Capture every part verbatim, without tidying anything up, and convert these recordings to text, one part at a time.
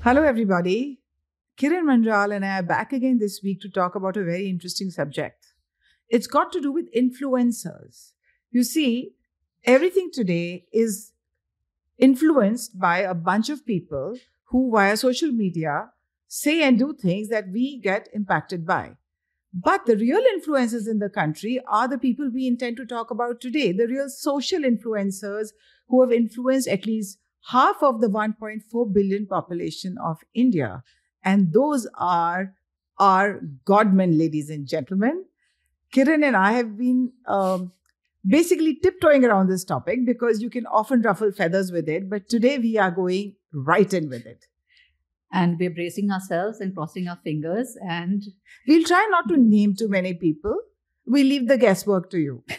Hello, everybody. Kiran Manjal and I are back again this week to talk about a very interesting subject. It's got to do with influencers. You see, everything today is influenced by a bunch of people who, via social media, say and do things that we get impacted by. But the real influencers in the country are the people we intend to talk about today, the real social influencers who have influenced at least half of the one point four billion population of India. And those are our godmen, ladies and gentlemen. Kiran and I have been um, basically tiptoeing around this topic because you can often ruffle feathers with it. But today we are going right in with it. And we're bracing ourselves and crossing our fingers. And we'll try not to name too many people. We leave the guesswork to you.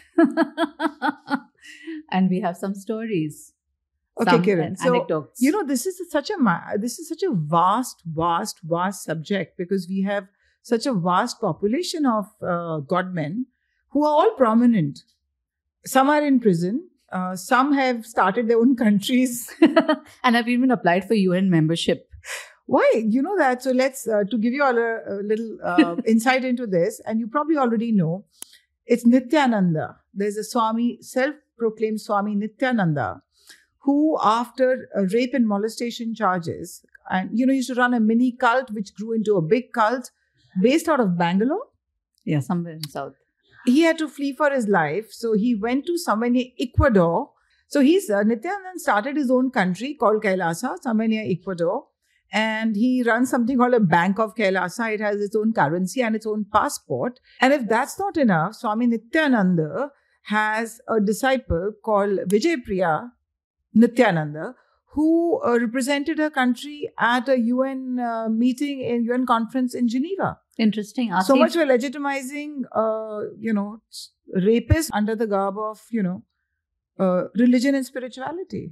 And we have some stories. Okay, some Kiran. So, anecdotes. you know, this is such a this is such a vast, vast, vast subject because we have such a vast population of uh, godmen who are all prominent. Some are in prison. Uh, some have started their own countries. And have even applied for U N membership. Why? You know that. So let's, uh, to give you all a, a little uh, insight into this, and you probably already know, it's Nityananda. There's a Swami, self-proclaimed Swami Nityananda, who after uh, rape and molestation charges, and, you know, used to run a mini cult, which grew into a big cult based out of Bangalore. Yeah, somewhere in South. He had to flee for his life. So he went to somewhere near Ecuador. So he's, uh, Nityananda started his own country called Kailasa, somewhere near Ecuador. And he runs something called a Bank of Kailasa. It has its own currency and its own passport. And if that's not enough, Swami Nityananda has a disciple called Vijaypriya Nityananda, who uh, represented her country at a U N uh, meeting in U N conference in Geneva. Interesting. So much for legitimizing, uh, you know, rapists under the garb of, you know, uh, religion and spirituality.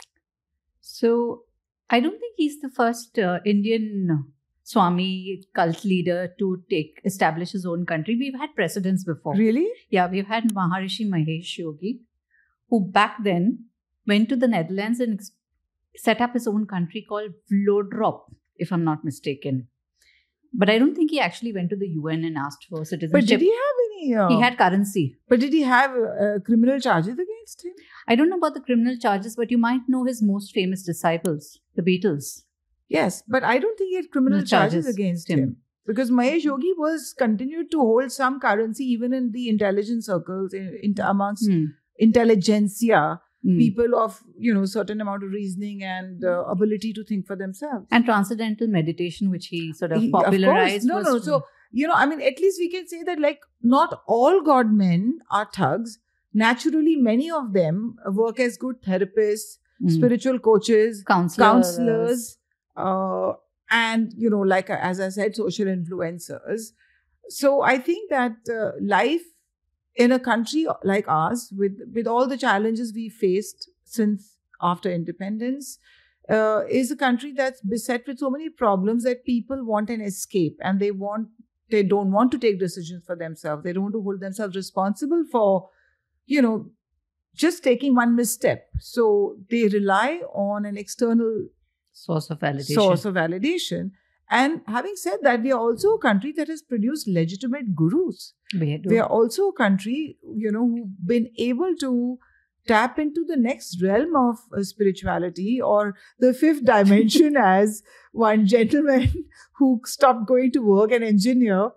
So I don't think he's the first uh, Indian Swami cult leader to take establish his own country. We've had precedents before. Really? Yeah, we've had Maharishi Mahesh Yogi, who back then went to the Netherlands and ex- set up his own country called Vlodrop, if I'm not mistaken. But I don't think he actually went to the U N and asked for citizenship. But did he have any... Uh, he had currency. But did he have uh, criminal charges against him? I don't know about the criminal charges, but you might know his most famous disciples, the Beatles. Yes, but I don't think he had criminal No charges, charges against him. him. Because Mahesh Yogi was continued to hold some currency even in the intelligence circles, in, in, amongst Hmm. intelligentsia, Hmm. people of, you know, certain amount of reasoning and uh, ability to think for themselves. And transcendental meditation, which he sort of He- popularized. Of course. No, was- no. So, you know, I mean, at least we can say that, like, not all godmen are thugs. Naturally, many of them work as good therapists, Hmm. spiritual coaches, counselors. counselors, uh, and, you know, like, uh, as I said, social influencers. So I think that uh, life in a country like ours, with, with all the challenges we faced since after independence, uh, is a country that's beset with so many problems that people want an escape, and they want they don't want to take decisions for themselves. They don't want to hold themselves responsible for, you know, just taking one misstep. So they rely on an external Source of validation. source of validation. And having said that, we are also a country that has produced legitimate gurus. We do. We are also a country, you know, who've been able to tap into the next realm of uh, spirituality, or the fifth dimension, as one gentleman who stopped going to work, an engineer,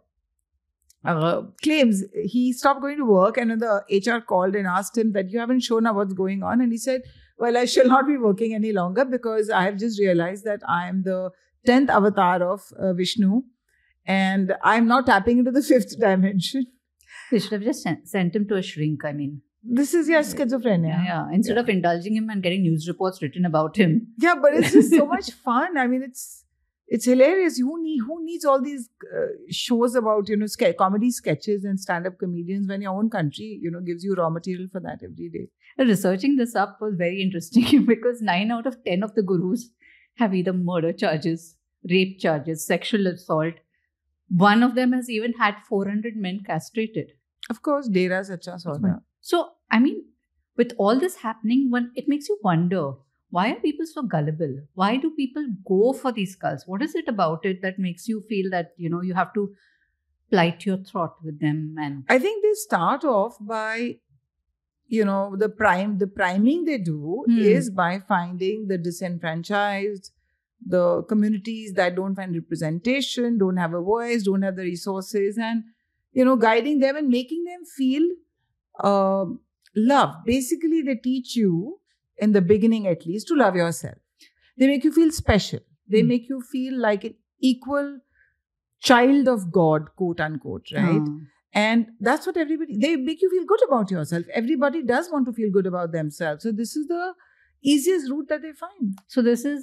uh, claims. He stopped going to work, and when the H R called and asked him that, you haven't shown up what's going on, and he said, well, I shall not be working any longer because I have just realized that I am the tenth avatar of uh, Vishnu, and I'm now tapping into the fifth dimension. They should have just sent, sent him to a shrink. I mean, This is your schizophrenia. yeah, yeah. Instead Yeah. of indulging him and getting news reports written about him. Yeah, but it's just so much fun. I mean, it's it's hilarious. Who need who needs all these uh, shows about, you know, ske- comedy sketches and stand-up comedians when your own country, you know, gives you raw material for that every day? Researching this up was very interesting because nine out of ten of the gurus have either murder charges, rape charges, sexual assault. One of them has even had four hundred men castrated. Of course, Dera Sacha Sauda. So, I mean, with all this happening, one it makes you wonder, why are people so gullible? Why do people go for these cults? What is it about it that makes you feel that, you know, you have to plight your throat with them? And I think they start off by, you know, the prime, the priming they do Hmm. is by finding the disenfranchised, the communities that don't find representation, don't have a voice, don't have the resources, and, you know, guiding them and making them feel uh, loved. Basically, they teach you, in the beginning at least, to love yourself. They make you feel special. They Hmm. make you feel like an equal child of God, quote unquote, right? Uh, And that's what everybody, they make you feel good about yourself. Everybody does want to feel good about themselves. So this is the easiest route that they find. so this is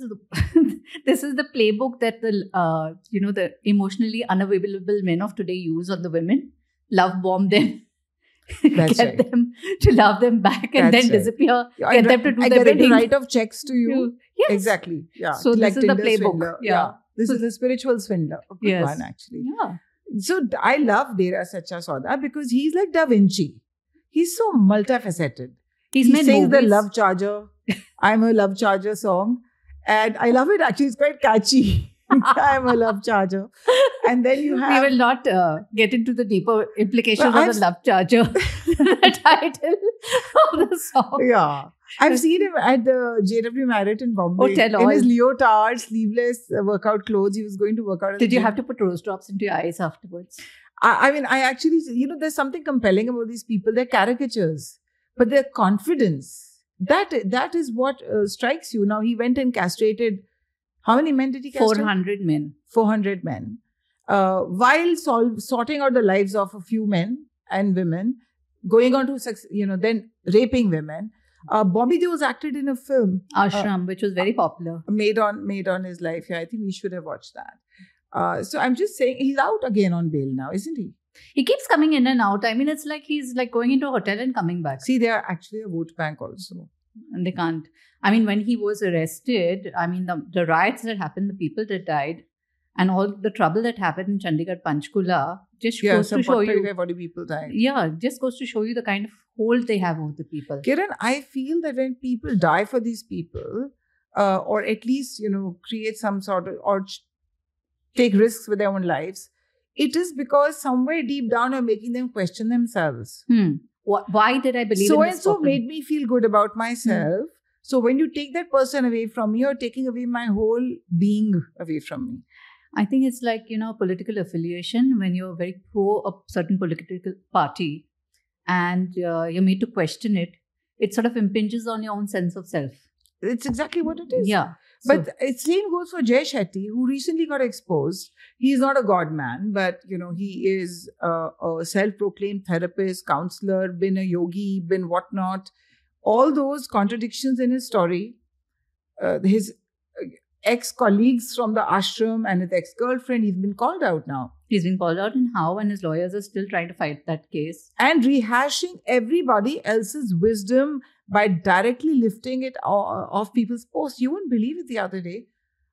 this is the playbook that the uh, you know the emotionally unavailable men of today use on the women. Love bomb them. That's get right. them to love them back and That's then right. disappear. I, Get them to do I their get them to bidding. write off checks to you. You- yes. Exactly. Yeah. So Like this is the Tinder playbook. swindler. Yeah. This So- is a spiritual swindler. A good Yes. one, actually. Yeah. So I love Dera Sacha Sauda because he's like Da Vinci. He's so multifaceted. He's he made sings the movies. Love Charger. I'm a Love Charger song. And I love it actually. It's quite catchy. I'm a Love Charger. And then you have... We will not uh, get into the deeper implications Well, of I've- the love charger, the title of the song. Yeah. I've seen him at the J W Marriott in Bombay. Oh, tell in his all. leotard, sleeveless uh, workout clothes. He was going to work out. at Did the you gym. have to put rose drops into your eyes afterwards? I, I mean, I actually, you know, there's something compelling about these people. They're caricatures, but their confidence, that that is what uh, strikes you. Now, he went and castrated, how many men did he castrate? four hundred men. four hundred men. Uh, while sol- sorting out the lives of a few men and women, going on to, suc- you know, then raping women. Uh, Bobby Deol acted in a film Ashram, which was very popular. made on made on his life. Yeah, I think we should have watched that. Uh, so I'm just saying, he's out again on bail now, isn't he? He keeps coming in and out. I mean, it's like he's like going into a hotel and coming back. See, they are actually a vote bank also. And they can't. I mean, when he was arrested, I mean, the, the riots that happened, the people that died, and all the trouble that happened in Chandigarh, Panchkula, just Yeah, goes some to show you. thirty-five, forty people died. Yeah, just goes to show you the kind of hold they have over the people. Kiran, I feel that when people die for these people, uh, or at least, you know, create some sort of, or ch- take risks with their own lives, it is because somewhere deep down you're making them question themselves. Hmm. Wh- Why did I believe So in and this so woman? made me feel good about myself. So when you take that person away from me, you're taking away my whole being away from me. I think it's like, you know, political affiliation when you're very pro a certain political party and uh, you're made to question it. It sort of impinges on your own sense of self. It's exactly what it is. Yeah. So- But the same goes for Jay Shetty, who recently got exposed. He's not a god man, but you know he is a, a self-proclaimed therapist, counselor, been a yogi, been whatnot. All those contradictions in his story. Uh, his ex-colleagues from the ashram and his ex-girlfriend, he's been called out now. he's been called out in how, and his lawyers are still trying to fight that case. And rehashing everybody else's wisdom by directly lifting it o- off people's posts. You wouldn't believe it the other day.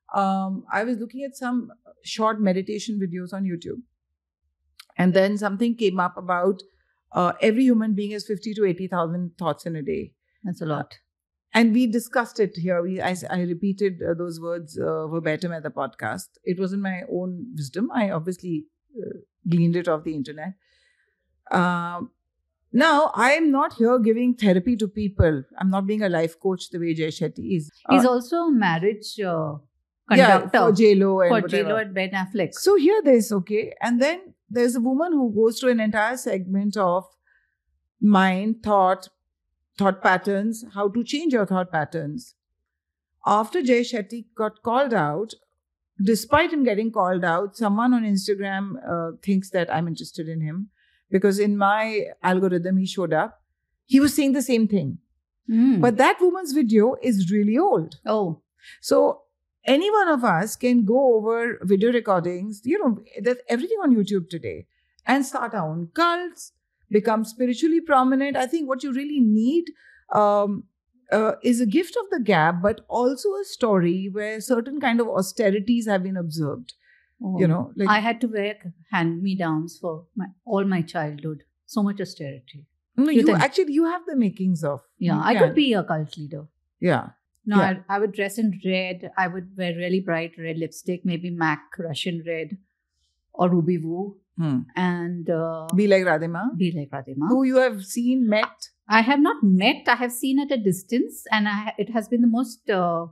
Um, I was looking at some short meditation videos on YouTube. And then something came up about uh, every human being has fifty to eighty thousand thoughts in a day. That's a lot. And we discussed it here. We, I, I repeated uh, those words uh, verbatim at the podcast. It wasn't my own wisdom. I obviously uh, gleaned it off the internet. Um, now, I am not here giving therapy to people. I'm not being a life coach the way Jay Shetty is. He's Uh, also a marriage uh, yeah, conductor for J-Lo and for whatever. J-Lo and Ben Affleck. So hear this, okay? And then there's a woman who goes through an entire segment of mind, thought, thought patterns, how to change your thought patterns. After Jay Shetty got called out, despite him getting called out, someone on Instagram uh, thinks that I'm interested in him because in my algorithm, he showed up. He was saying the same thing. Hmm. But that woman's video is really old. oh, So any one of us can go over video recordings, you know, there's everything on YouTube today, and start our own cults, become spiritually prominent. I think what you really need um, uh, is a gift of the gab, but also a story where certain kind of austerities have been observed. oh. You know, like I had to wear hand-me-downs for my, all my childhood. So much austerity. no, you you think- actually you have the makings of. Yeah, you I can. could be a cult leader. Yeah. No, Yeah. I, I would dress in red. I would wear really bright red lipstick, maybe MAC Russian red or Ruby Woo, Hmm. and uh, Be like Radhima, be like Radhima. who you have seen, met. I have not met. I have seen at a distance, and I, it has been the most uh,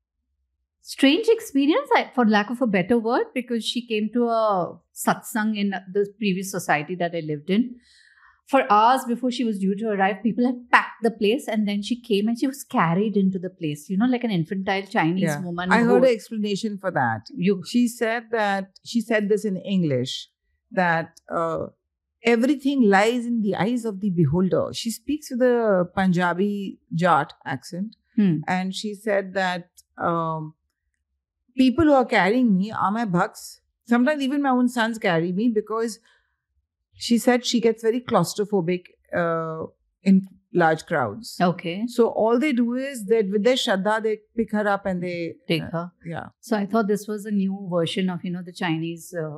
strange experience, I, for lack of a better word, because she came to a satsang in the previous society that I lived in. For hours before she was due to arrive, people had packed the place, and then she came and she was carried into the place, you know, like an infantile Chinese Yeah. woman. I who- heard an explanation for that. You, She said that, she said this in English, that uh, everything lies in the eyes of the beholder. She speaks with a Punjabi Jat accent. Hmm. And she said that um, people who are carrying me are my bhaks. Sometimes even my own sons carry me, because she said she gets very claustrophobic uh, in large crowds. okay, So all they do is that with their shraddha, they pick her up and they... take uh, her. yeah. So I thought this was a new version of, you know, the Chinese uh,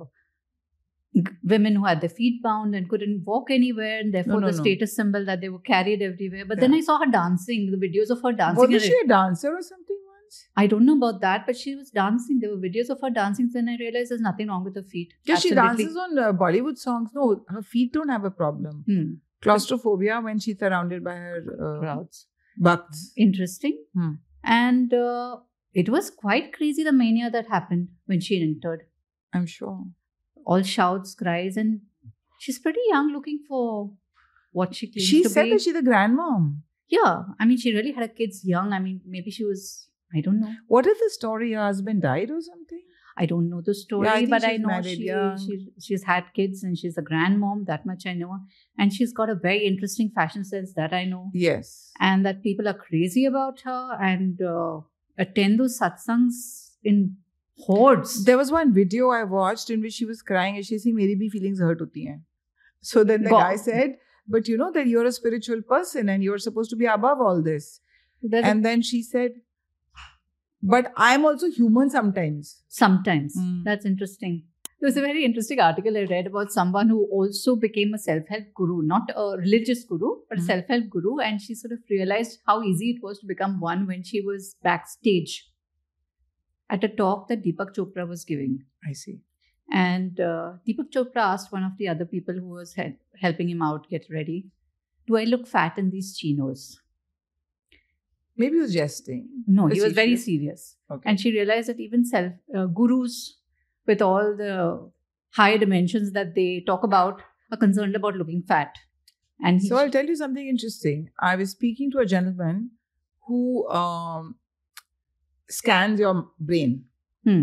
g- women who had their feet bound and couldn't walk anywhere, and therefore no, the no. status symbol that they were carried everywhere. But then Yeah. I saw her dancing, the videos of her dancing. Wasn't and she a dancer or something once? I don't know about that, but she was dancing. There were videos of her dancing. Then I realized there's nothing wrong with her feet. Yeah, she Absolutely. dances on uh, Bollywood songs. No, her feet don't have a problem. Hmm. Claustrophobia when she's surrounded by her uh, Crowds. bhakts. Interesting. Hmm. And uh, it was quite crazy, the mania that happened when she entered. I'm sure. All shouts, cries, and she's pretty young looking for what she claims She to said be. that she's the grandmom. Yeah, I mean, she really had her kids young. I mean, maybe she was, I don't know. What is the story? Her husband died or something? I don't know the story, Yeah, I think but I she's know married she, young. she she's had kids and she's a grandmom. That much I know. And she's got a very interesting fashion sense, that I know. Yes. And that people are crazy about her and uh, attend those satsangs in hordes. There was one video I watched in which she was crying and she's saying, "Meri bhi feelings hurt hoti hain." So then the Go- guy said, "But you know that you're a spiritual person and you're supposed to be above all this." There's a- And then she said, "But I'm also human sometimes." Sometimes. Hmm. That's interesting. There was a very interesting article I read about someone who also became a self-help guru, not a religious guru, but a Hmm. self-help guru. And she sort of realized how easy it was to become one when she was backstage at a talk that Deepak Chopra was giving. I see. And uh, Deepak Chopra asked one of the other people who was hel- helping him out get ready, "Do I look fat in these chinos?" Maybe he was jesting. No, he was very Facetious. serious. Okay. And she realized that even self uh, gurus with all the high dimensions that they talk about are concerned about looking fat. And he, So I'll tell you something interesting. I was speaking to a gentleman who um, scans your brain. Hmm.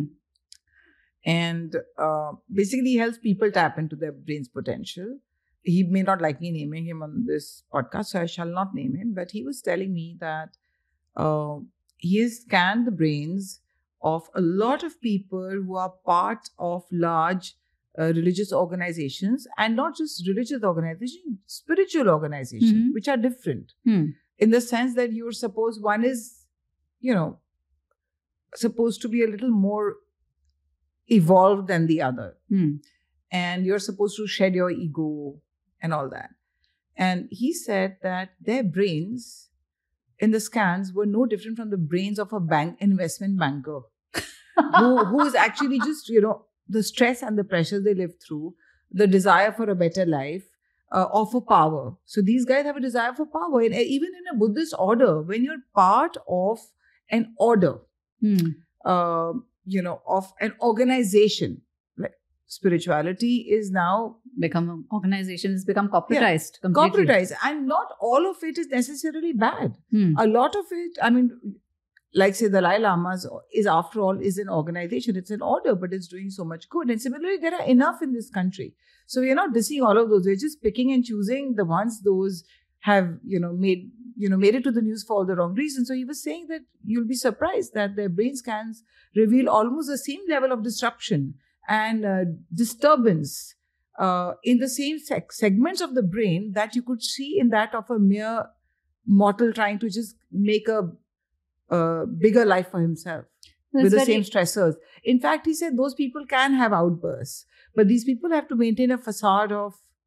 And uh, basically he helps people tap into their brain's potential. He may not like me naming him on this podcast, so I shall not name him. But he was telling me that uh, he has scanned the brains of a lot of people who are part of large uh, religious organizations, and not just religious organizations, spiritual organizations, Mhm. which are different Hmm. in the sense that you're supposed, one is, you know, supposed to be a little more evolved than the other. Hmm. And you're supposed to shed your ego and all that. And he said that their brains in the scans were no different from the brains of a bank investment banker who, who is actually just, you know, the stress and the pressures they live through, the desire for a better life, uh, or for power. So these guys have a desire for power. And even in a Buddhist order, when you're part of an order, Hmm. uh, you know, of an organization, like spirituality is now Become organization has become corporatized completely. corporatized, and not all of it is necessarily bad. Hmm. A lot of it, I mean, like say the Dalai Lamas is after all is an organization, it's an order, but it's doing so much good. And similarly, there are enough in this country. So we're not dissing all of those. We're just picking and choosing the ones those have, you know, made, you know, made it to the news for all the wrong reasons. So he was saying that you'll be surprised that their brain scans reveal almost the same level of disruption and uh, disturbance uh, in the same seg- segments of the brain that you could see in that of a mere mortal trying to just make a, a bigger life for himself That's with the very- same stressors. In fact, he said those people can have outbursts, but these people have to maintain a facade of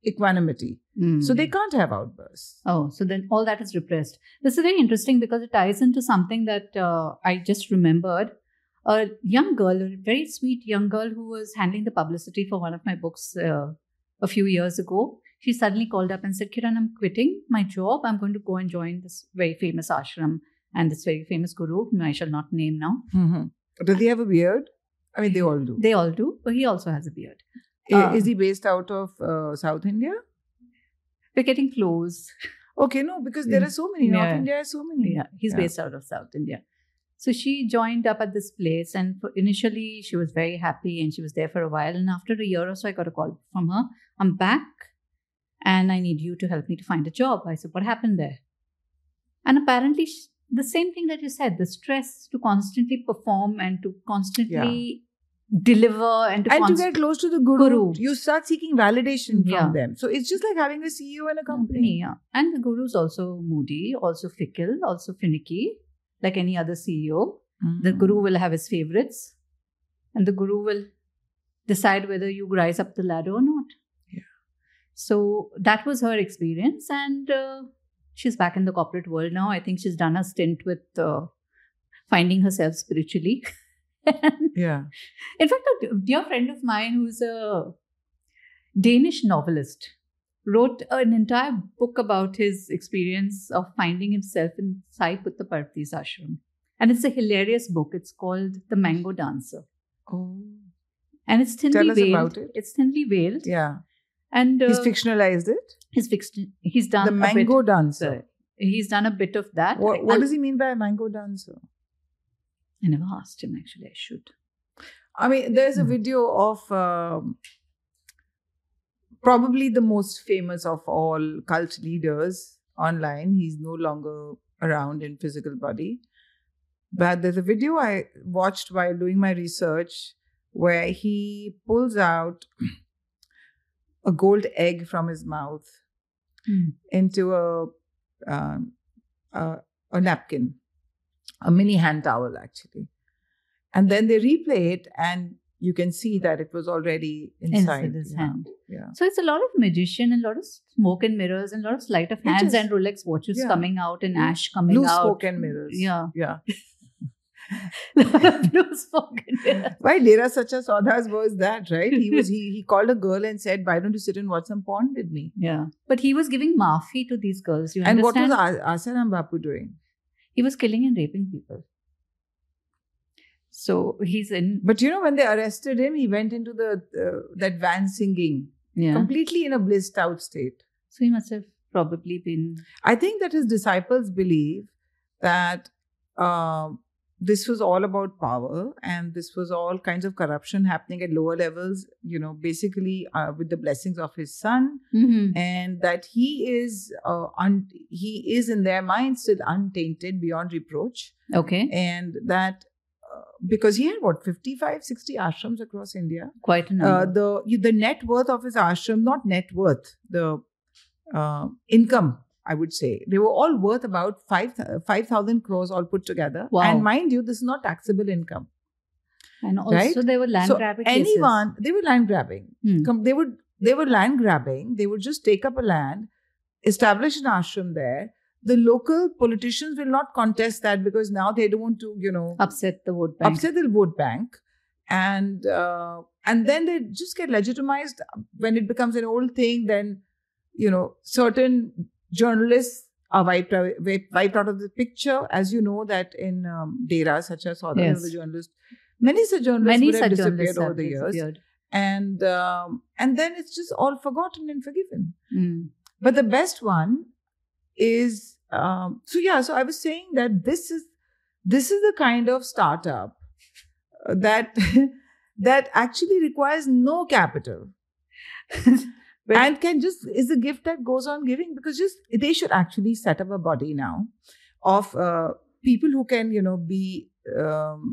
equanimity. Mm. So they can't have outbursts. Oh, so then all that is repressed. This is very interesting because it ties into something that uh, I just remembered. A young girl, a very sweet young girl who was handling the publicity for one of my books uh, a few years ago. She suddenly called up and said, Kiran, I'm quitting my job. I'm going to go and join this very famous ashram and this very famous guru, whom I shall not name now. Mm-hmm. Does he have a beard? I mean, they all do. They all do, but he also has a beard. I- Uh, Is he based out of uh, South India? We're getting close. Okay, no, because there are so many. North Yeah. India has so many. Yeah, he's Yeah. based out of South India. So she joined up at this place, and for, initially she was very happy and she was there for a while. And after a year or so, I got a call from her. I'm back and I need you to help me to find a job. I said, what happened there? And apparently, sh- the same thing that you said, the stress to constantly perform and to constantly deliver and to And to const- get close to the guru, Guru. you start seeking validation from Yeah. them. So it's just like having a C E O in a company. company. Yeah. And the guru's also moody, also fickle, also finicky, like any other C E O. The Mhm. guru will have his favorites, and the guru will decide whether you rise up the ladder or not. Yeah. So that was her experience, and uh, she's back in the corporate world now. I think she's done a stint with uh, finding herself spiritually. Yeah. In fact, a dear friend of mine who's a Danish novelist wrote an entire book about his experience of finding himself in Sai Puttaparthi's ashram. And it's a hilarious book. It's called The Mango Dancer. Oh. And it's thinly Tell us veiled. about it. It's thinly veiled. Yeah. And uh, He's fictionalized it. he's fixed. He's done The a mango bit, dancer. He's done a bit of that. What, I- what I'll- does he mean by a mango dancer? I never asked him. Actually, I should. I mean, there's a Hmm. video of um, probably the most famous of all cult leaders online. He's no longer around in physical body. But there's a video I watched while doing my research where he pulls out a gold egg from his mouth Hmm. into a, um, a a napkin, a mini hand towel actually, and then they replay it, and you can see that it was already inside, Inside his yeah. hand. Yeah, So it's a lot of magician and a lot of smoke and mirrors and a lot of sleight of It hands is. and Rolex watches Yeah. coming out and Yeah. ash coming blue out. smoke and mirrors. Yeah. yeah. Blue smoke and mirrors. Why Dera Sacha Saudas was that, right? He was he he called a girl and said, "Why don't you sit and watch some porn with me?" Yeah. But he was giving maafi to these girls. You And what understand? was A- Asaram Bapu doing? He was killing and raping people. So he's in. But you know, when they arrested him, he went into the uh, that van singing, Yeah. completely in a blissed out state. So he must have probably been. I think that his disciples believe that um, this was all about power and this was all kinds of corruption happening at lower levels, you know, basically uh, with the blessings of his son, Mhm. and that he is uh, un- he is in their minds still untainted beyond reproach, Okay. and that uh, because he had what fifty-five, sixty ashrams across India. Quite a Uh, number. the you- the net worth of his ashram, not net worth, the uh, income, I would say, they were all worth about five five thousand crores all put together. Wow. And mind you, this is not taxable income. and also right? there were land so grabbing cases. anyone, they were land grabbing. Hmm. Com- They would they were land grabbing. They would just take up a land, establish an ashram there. The local politicians will not contest that because now they don't want to, you know, Upset the vote bank. upset the vote bank, and uh, and then they just get legitimized when it becomes an old thing. Then, you know, certain journalists are wiped, away- wiped wiped out of the picture, as you know that in um, Dera, such as Saudar, Yes. the journalist, many such journalists Many would have such disappeared journalists over have the years, disappeared. and um, and then it's just all forgotten and forgiven. Mm. But the best one is um, so yeah. So I was saying that this is this is the kind of startup uh, that that actually requires no capital But- and can just is a gift that goes on giving, because just they should actually set up a body now of uh, people who can, you know, be um,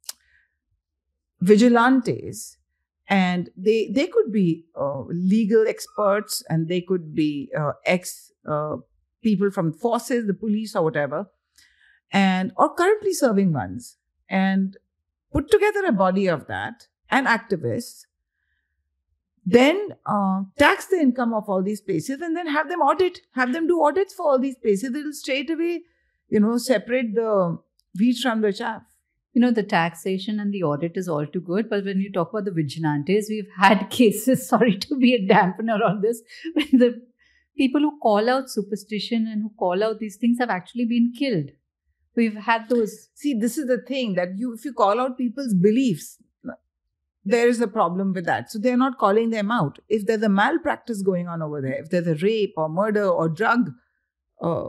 vigilantes. And they they could be uh, legal experts, and they could be uh, ex uh, people from forces, the police, or whatever, and or currently serving ones, and put together a body of that and activists. then uh, tax the income of all these places and then have them audit, have them do audits for all these places. It'll straight away, you know, separate the wheat from the chaff. You know, the taxation and the audit is all too good. But when you talk about the vigilantes, we've had cases, sorry to be a dampener on this, when the people who call out superstition and who call out these things have actually been killed. We've had those. See, this is the thing that you, if you call out people's beliefs, there is a problem with that. So they're not calling them out. If there's a malpractice going on over there, if there's a rape or murder or drug, uh,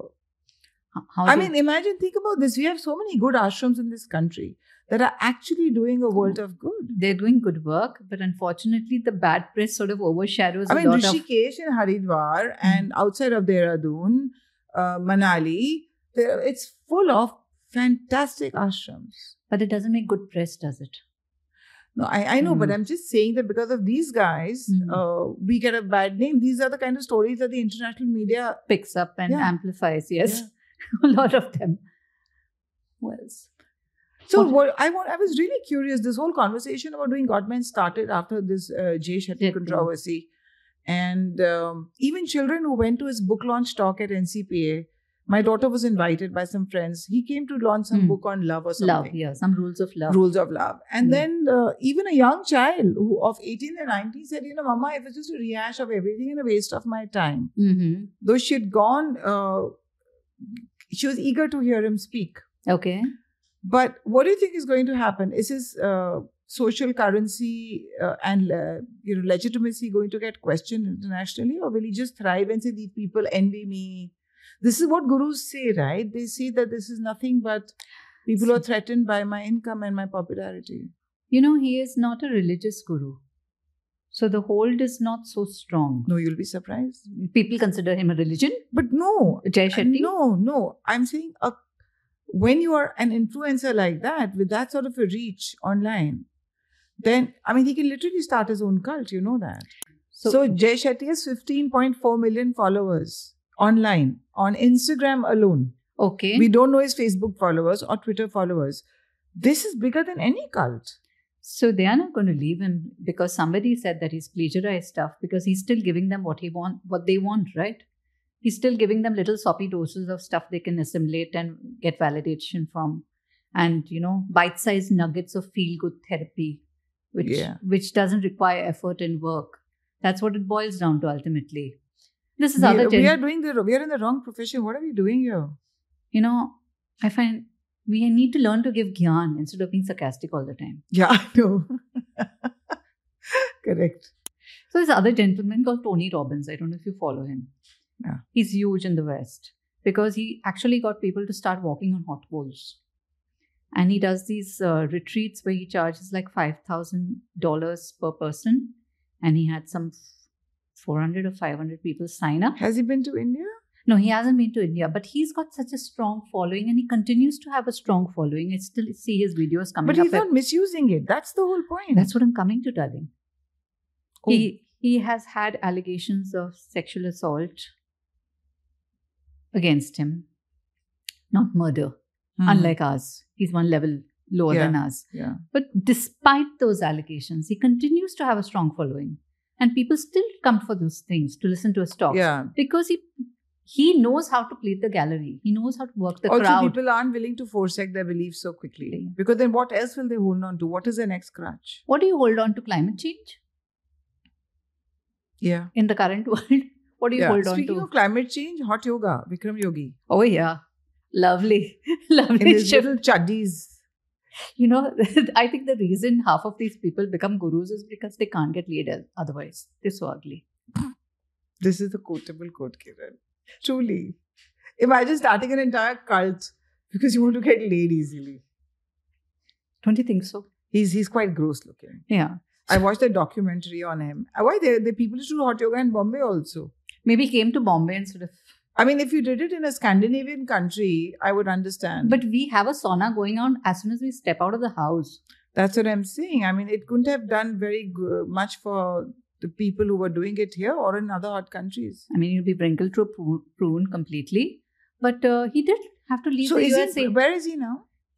How I do- mean, imagine, think about this. We have so many good ashrams in this country that are actually doing a world of good. they're doing good work, but unfortunately, the bad press sort of overshadows I a mean, lot of. Rishikesh and Haridwar and outside of Dehradun, uh, Manali, there- it's full of fantastic ashrams. But it doesn't make good press, does it? No, I, I know, but Mm. I'm just saying that because of these guys, Mm. uh, we get a bad name. These are the kind of stories that the international media. Picks up and Yeah. amplifies, yes. Yeah. A lot of them. Well, So What- what I want, I was really curious. This whole conversation about doing Godman started after this uh, Jay Shetty Shetty. controversy, and um, even children who went to his book launch talk at N C P A. My daughter was invited by some friends. He came to launch some Hmm. book on love or something. love, yeah, some rules of love. Rules of love. And Hmm. then uh, even a young child who of eighteen and nineteen said, you know, Mama, it was just a rehash of everything and a waste of my time. Mm-hmm. Though she had gone, uh, she was eager to hear him speak. Okay. But what do you think is going to happen? Is his uh, social currency uh, and uh, you know legitimacy going to get questioned internationally, or will he just thrive and say, these people envy me? This is what gurus say, right? They say that this is nothing but people who are threatened by my income and my popularity. You know, he is not a religious guru. So the hold is not so strong. No, you'll be surprised. People consider him a religion. But no, Jay Shetty? no, no. I'm saying a, when you are an influencer like that, with that sort of a reach online, then, I mean, he can literally start his own cult. You know that. So, So, Jay Shetty has fifteen point four million followers online on Instagram alone. okay. We don't know his Facebook followers or Twitter followers. This is bigger than any cult. So they are not going to leave him because somebody said that he's plagiarized stuff because he's still giving them what he want, what they want, right? He's still giving them little soppy doses of stuff they can assimilate and get validation from, and you know, bite-sized nuggets of feel-good therapy, which Yeah. which doesn't require effort and work. That's what it boils down to ultimately. This is We, other we gen- are doing the we are in the wrong profession. What are we doing here? you know, I find we need to learn to give gyan instead of being sarcastic all the time. Yeah, I know. Correct. So there's other gentleman called Tony Robbins. I don't know if you follow him. Yeah. He's huge in the West because he actually got people to start walking on hot coals. And he does these uh, retreats where he charges like five thousand dollars per person. And he had some four hundred or five hundred people sign up. Has he been to India? No, he hasn't been to India, but he's got such a strong following and he continues to have a strong following. I still see his videos coming But up. he's not misusing it. That's the whole point. That's what I'm coming to, darling. Oh. He he has had allegations of sexual assault against him, not murder, Hmm. unlike us. He's one level lower Yeah. than us. Yeah. But despite those allegations, he continues to have a strong following. And people still come for those things to listen to his talks. Yeah. Because he he knows how to play the gallery. He knows how to work the Also, crowd. people aren't willing to forsake their beliefs so quickly. Yeah. Because then what else will they hold on to? What is their next crutch? What do you hold on to climate change Yeah. in the current world? What do you yeah. hold on Speaking to? of climate change, hot yoga, Vikram Yogi. Oh, yeah. Lovely. In Lovely his shift. little chuddies. You know, I think the reason half of these people become gurus is because they can't get laid otherwise. They're so ugly. This is the quotable quote, Kiran. Truly. Imagine starting an entire cult because you want to get laid easily. Don't you think so? He's he's quite gross looking. Yeah. I watched a documentary on him. Why the the people used to do hot yoga in Bombay also. Maybe he came to Bombay and sort of. I mean, if you did it in a Scandinavian country, I would understand. But we have a sauna going on as soon as we step out of the house. That's what I'm saying. I mean, it couldn't have done very go- much for the people who were doing it here or in other hot countries. I mean, you'll be wrinkled to a pru- prune completely. But uh, he did have to leave So the is U S A. he, where is he now?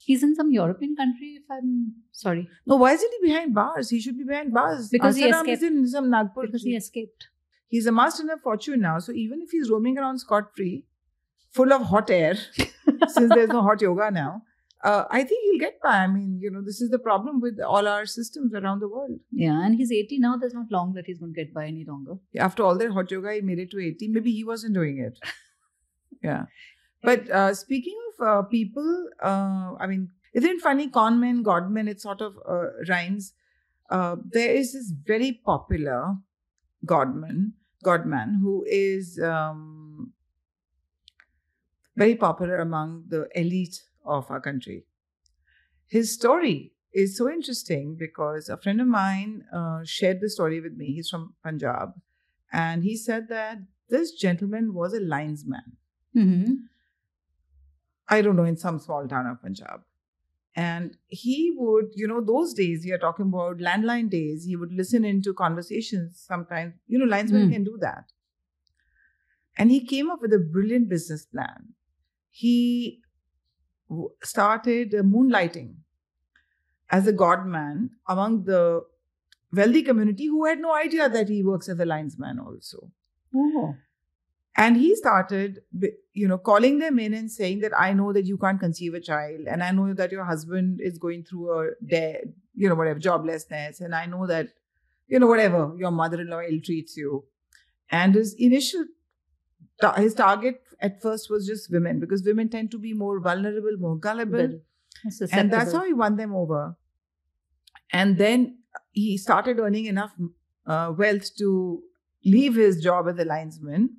He's in some European country, if I'm sorry. No, why isn't he behind bars? He should be behind bars. Because he Asaram is escaped. in some Nagpur. Because he escaped. He's amassed enough fortune now. So even if he's roaming around scot-free, full of hot air, since there's no hot yoga now, uh, I think he'll get by. I mean, you know, this is the problem with all our systems around the world. Yeah, and he's eighty now. There's not long that he's going to get by any longer. After all that hot yoga, he made it to eighty. Maybe he wasn't doing it. Yeah. But uh, speaking of uh, people, uh, I mean, isn't it funny? Conmen, Godmen, it sort of uh, rhymes. Uh, there is this very popular Godman, Godman who is um, very popular among the elite of our country. His story is so interesting because a friend of mine uh, shared the story with me. He's from Punjab. And he said that this gentleman was a linesman. Mm-hmm. I don't know, in some small town of Punjab. And he would, you know, those days, you're talking about landline days, he would listen into conversations sometimes. You know, linesmen mm. can do that. And he came up with a brilliant business plan. He w- started uh, moonlighting as a godman among the wealthy community who had no idea that he works as a linesman also. Oh. And he started, you know, calling them in and saying that I know that you can't conceive a child, and I know that your husband is going through a, de- you know, whatever, joblessness, and I know that, you know, whatever, your mother-in-law ill-treats you. And his initial, ta- his target at first was just women, because women tend to be more vulnerable, more gullible. And that's how he won them over. And then he started earning enough uh, wealth to leave his job as a linesman.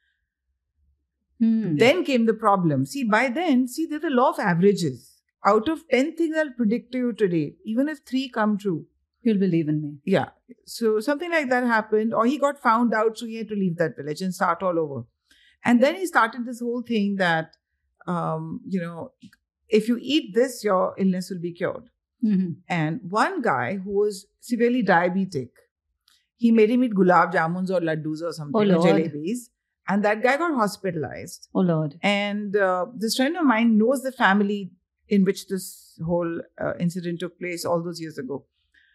Hmm. Then came the problem. See, by then, see, there's a law of averages. Out of ten things I'll predict to you today, even if three come true, you'll believe in me. Yeah. So something like that happened, or he got found out, so he had to leave that village and start all over. And then he started this whole thing that, um, you know, if you eat this, your illness will be cured. Mm-hmm. And one guy who was severely diabetic, he made him eat gulab jamuns or laddus or something, oh, or jalebis. And that guy got hospitalized. Oh, Lord. And uh, this friend of mine knows the family in which this whole uh, incident took place all those years ago.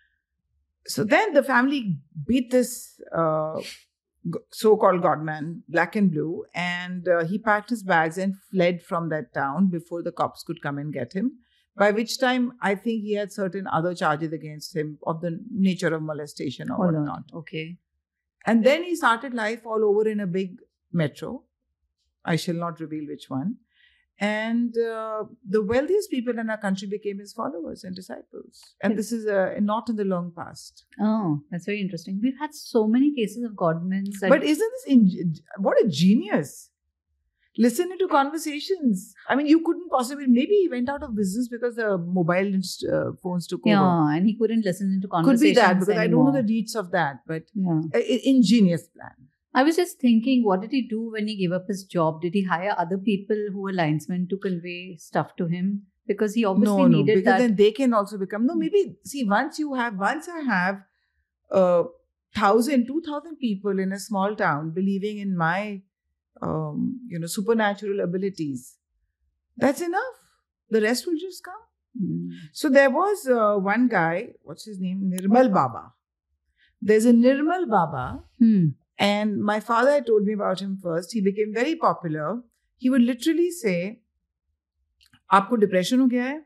So then the family beat this uh, so-called godman, black and blue, and uh, he packed his bags and fled from that town before the cops could come and get him. By which time, I think he had certain other charges against him of the nature of molestation or oh, whatnot. Lord. Okay. And then he started life all over in a big metro. I shall not reveal which one. And uh, the wealthiest people in our country became his followers and disciples. And this is uh, not in the long past. Oh, that's very interesting. We've had so many cases of godmen. But isn't this, in, what a genius. Listening to conversations. I mean, you couldn't possibly, maybe he went out of business because the mobile uh, phones took yeah, over. Yeah, and he couldn't listen into conversations. Could be that, because anymore. I don't know the deets of that. But yeah. uh, ingenious plan. I was just thinking, what did he do when he gave up his job? Did he hire other people who were linesmen to convey stuff to him? Because he obviously no, no, needed because that. then they can also become, no, maybe, see, once you have, once I have uh, thousand, two thousand people in a small town believing in my, um, you know, supernatural abilities, that's enough. The rest will just come. Mm. So there was uh, one guy, what's his name? Nirmal Baba. There's a Nirmal Baba. Hmm. And my father had told me about him first. He became very popular. He would literally say, आपको depression हो गया है,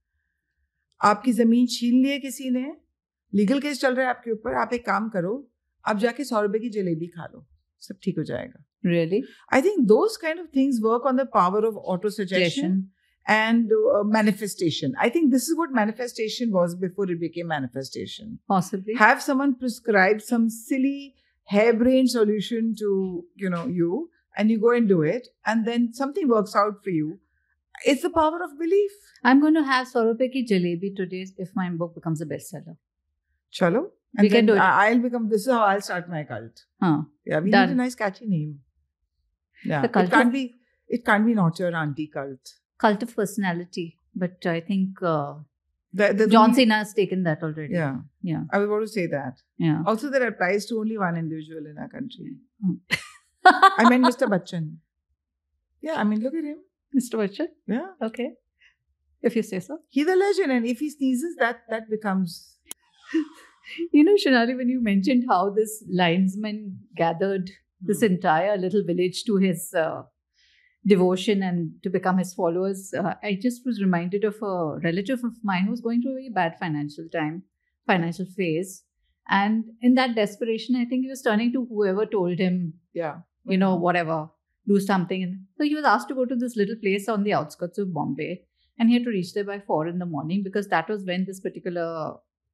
आपकी जमीन छीन ली है किसी ने, लीगल केस चल रहा है आपके ऊपर, आप एक काम करो, आप जाके सौ रुपए की जलेबी खा लो, सब ठीक हो जाएगा. Really? I think those kind of things work on the power of autosuggestion and uh, manifestation. I think this is what manifestation was before it became manifestation. Possibly. Have someone prescribe some silly harebrained solution to, you know, you, and you go and do it, and then something works out for you. It's the power of belief. I'm going to have सौ रुपए की jalebi today if my book becomes a bestseller. Chalo. And we can do it. I'll become, this is how I'll start my cult. Huh. Yeah, we Done. need a nice catchy name. Yeah. The cult it can't of, be, it can't be not your auntie cult. Cult of personality. But I think uh, the, the, John the, Cena has taken that already. Yeah. Yeah. I was about to say that. Yeah. Also, that applies to only one individual in our country. Hmm. I meant Mister Bachchan. Yeah, I mean, look at him. Mister Bachchan? Yeah. Okay. if you say so. He's a legend, and if he sneezes, that that becomes. You know, Shonali, when you mentioned how this linesman gathered this Hmm. entire little village to his uh, devotion and to become his followers, uh, I just was reminded of a relative of mine who was going through a very bad financial time, financial phase. And in that desperation, I think he was turning to whoever told him, Yeah. you know, whatever, do something. And so he was asked to go to this little place on the outskirts of Bombay, and he had to reach there by four in the morning because that was when this particular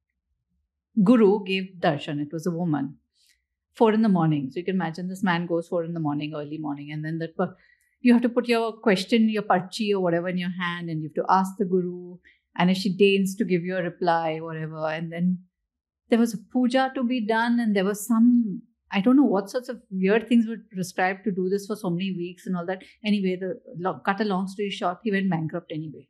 guru gave darshan. It was a woman. Four in the morning. So you can imagine this man goes four in the morning, early morning, and then that per- you have to put your question, your parchi or whatever in your hand, and you have to ask the guru. And if she deigns to give you a reply, whatever, and then there was a puja to be done, and there was some, I don't know what sorts of weird things were prescribed to do this for so many weeks and all that. Anyway, the lo- cut a long story short, he went bankrupt anyway.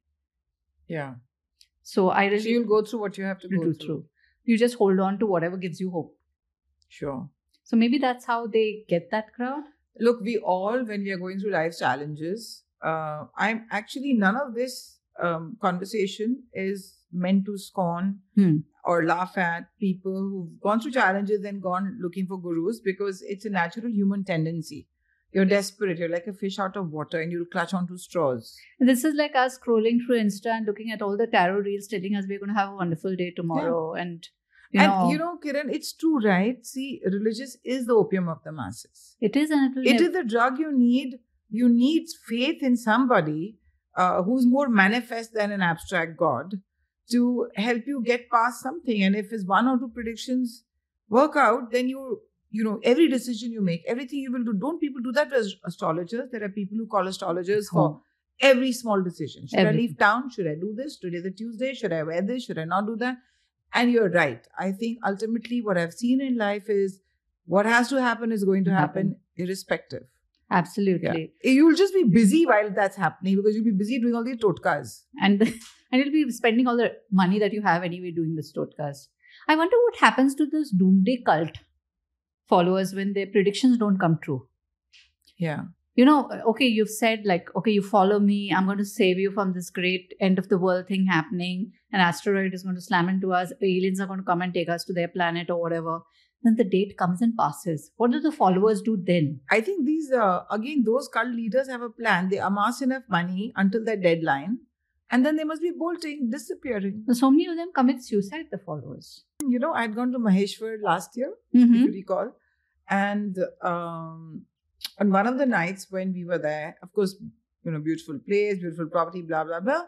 Yeah. So I really So you'll go through what you have to to go do through. through. You just hold on to whatever gives you hope. Sure. So maybe that's how they get that crowd. Look, we all, when we are going through life challenges, uh, I'm actually, none of this um, conversation is meant to scorn Hmm. or laugh at people who've gone through challenges and gone looking for gurus, because it's a natural human tendency. You're desperate, you're like a fish out of water, and you'll clutch onto straws. This is like us scrolling through Insta and looking at all the tarot reels telling us we're going to have a wonderful day tomorrow. And, you and know, you know, Kiran, it's true, right? See, religious is the opium of the masses. it is and it will It never- is the drug you need. You need faith in somebody uh, who's more manifest than an abstract god to help you get past something. And if his one or two predictions work out, then you, you know, every decision you make, everything you will do. Don't people do that with astrologers? There are people who call astrologers for every small decision. Should I Everything. leave town? Should I do this? Today's a Tuesday. Should I wear this? Should I not do that? And you're right. I think ultimately what I've seen in life is what has to happen is going to happen, Happen. irrespective. Absolutely. You'll just be busy while that's happening because you'll be busy doing all these totkas. And and you'll be spending all the money that you have anyway doing this podcast. I wonder what happens to this doomsday cult followers when their predictions don't come true. Yeah. You know, okay, you've said like, okay, you follow me, I'm going to save you from this great end of the world thing happening. An asteroid is going to slam into us, aliens are going to come and take us to their planet or whatever. Then the date comes and passes. What do the followers do then? I think these, uh, again, those cult leaders have a plan. They amass enough money until their deadline, and then they must be bolting, disappearing. So many of them commit suicide, the followers. You know, I'd gone to Maheshwar last year, Mm-hmm. if you recall. And um, on one of the nights when we were there, of course, you know, beautiful place, beautiful property, blah, blah, blah.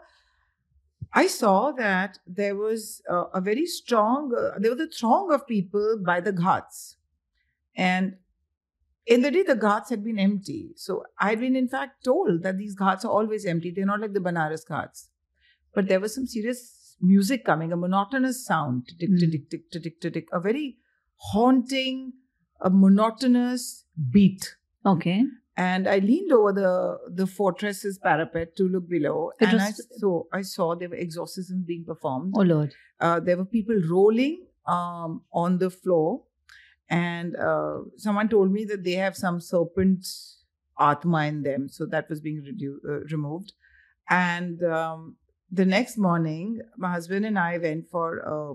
I saw that there was uh, a very strong, uh, there was a throng of people by the ghats. And in the day, the ghats had been empty. So I'd been, in fact, told that these ghats are always empty. They're not like the Banaras ghats. But there was some serious music coming, a monotonous sound, tick, tick, tick, tick, tick, tick, tick, tick, a very haunting, a monotonous beat. Okay. And I leaned over the, the fortress's parapet to look below, It and was- I saw I saw there were exorcisms being performed. Oh Lord. Uh, there were people rolling um, on the floor, and uh, someone told me that they have some serpent atma in them, so that was being redu- uh, removed. And um, the next morning, my husband and I went for a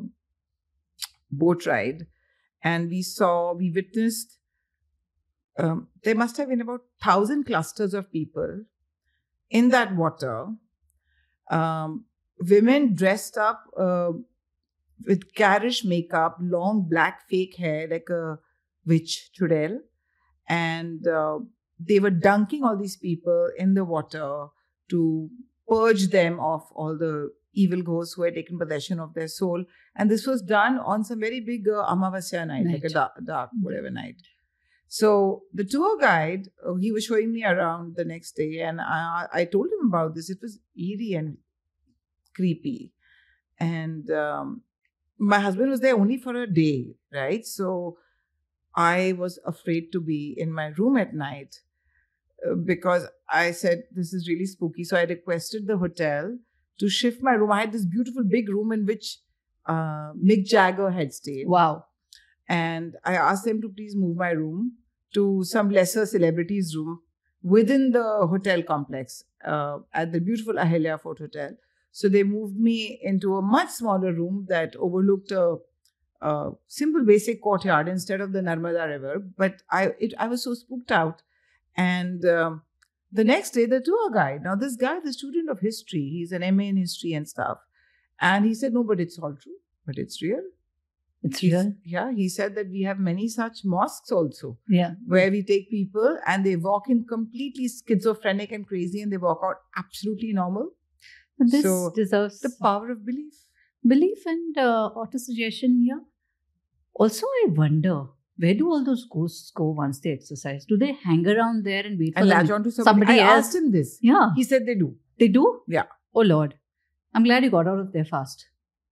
boat ride, and we saw, we witnessed. Um, there must have been about thousand clusters of people in that water. Um, women dressed up uh, with garish makeup, long black fake hair like a witch chudel, and uh, they were dunking all these people in the water to purge them of all the evil ghosts who had taken possession of their soul. And this was done on some very big uh, Amavasya night, like a Night. dark, dark whatever night. So the tour guide, uh, he was showing me around the next day, and I, I told him about this. It was eerie and creepy. And um, my husband was there only for a day, right? So I was afraid to be in my room at night uh, because I said, this is really spooky. So I requested the hotel to shift my room. I had this beautiful big room in which uh, Mick Jagger had stayed. Wow. And I asked them to please move my room to some lesser celebrities' room within the hotel complex uh, at the beautiful Ahilya Fort Hotel. So they moved me into a much smaller room that overlooked a, a simple basic courtyard instead of the Narmada River. But I it, I was so spooked out. And um, the next day, the tour guide, now this guy, the student of history, he's an M A in history and stuff. And he said, no, but it's all true. But it's real. It's He's- real. Yeah, he said that we have many such mosques also, Yeah. where we take people and they walk in completely schizophrenic and crazy and they walk out absolutely normal. But this So, deserves The power of belief. belief and uh, auto-suggestion here. Also, I wonder, where do all those ghosts go once they exercise? Do they hang around there and wait And for latch them? on to somebody. somebody I else? asked him this. Yeah, He said they do. they do? Yeah. Oh Lord. I'm glad you got out of there fast.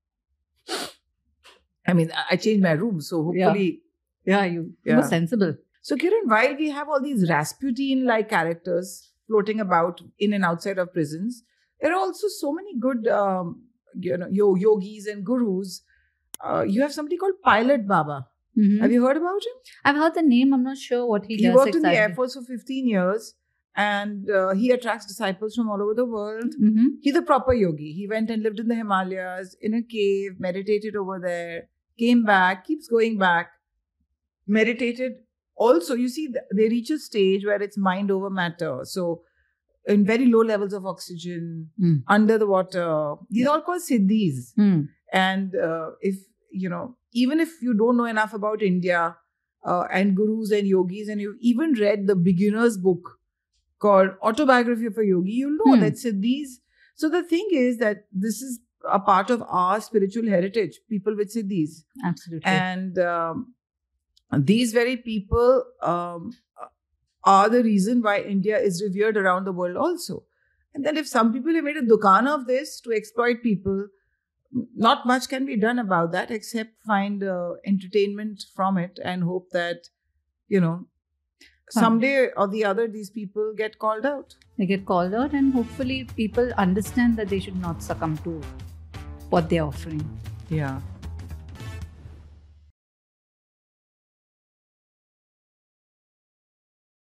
I mean, I I changed my room, so hopefully. Yeah, you, you Yeah. were sensible. So, Kiran, while we have all these Rasputin-like characters floating about in and outside of prisons, there are also so many good, um, you know, yo- yogis and gurus. Uh, you have somebody called Pilot Baba. Mhm. Have you heard about him? I've heard the name. I'm not sure what he, He, does worked exactly. in the Air Force for fifteen years, and uh, he attracts disciples from all over the world. Mm-hmm. He's a proper yogi. He went and lived in the Himalayas, in a cave, meditated over there, came back, keeps going back, meditated. Also, you see, th- they reach a stage where it's mind over matter. So, in very low levels of oxygen, Mm. under the water. These are all called siddhis. Hmm. And uh, if, you know, even if you don't know enough about India uh, and gurus and yogis, and you've even read the beginner's book called Autobiography of a Yogi, you'll know Hmm. that siddhis. So the thing is that this is a part of our spiritual heritage, people with siddhis. Absolutely. And um, these very people um, are the reason why India is revered around the world also. And then if some people have made a dukan of this to exploit people, not much can be done about that except find uh, entertainment from it and hope that, you know, someday or the other these people get called out. They get called out, and hopefully people understand that they should not succumb to what they're offering. Yeah.